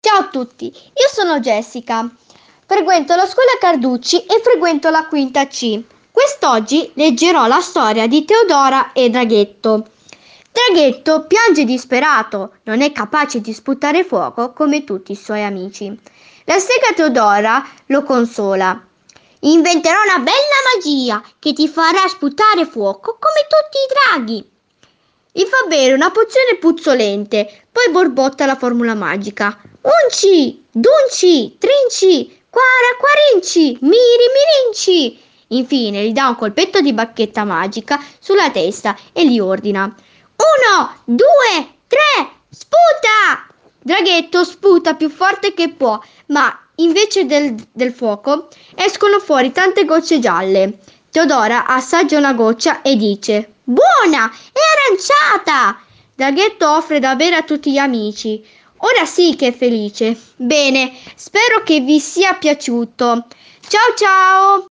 Ciao a tutti, io sono Jessica, frequento la scuola Carducci e frequento la quinta C. Quest'oggi leggerò la storia di Teodora e Draghetto. Draghetto piange disperato, non è capace di sputare fuoco come tutti i suoi amici. La strega Teodora lo consola. Inventerò una bella magia che ti farà sputare fuoco come tutti i draghi. Gli fa bere una pozione puzzolente, poi borbotta la formula magica. Unci, dunci, trinci, quarinci, miri, mirinci. Infine gli dà un colpetto di bacchetta magica sulla testa e gli ordina: 1, 2, 3, sputa! Draghetto sputa più forte che può, ma invece del fuoco escono fuori tante gocce gialle. Teodora assaggia una goccia e dice: Buona! È aranciata! Draghetto offre da bere a tutti gli amici. Ora sì che è felice. Bene, spero che vi sia piaciuto. Ciao ciao!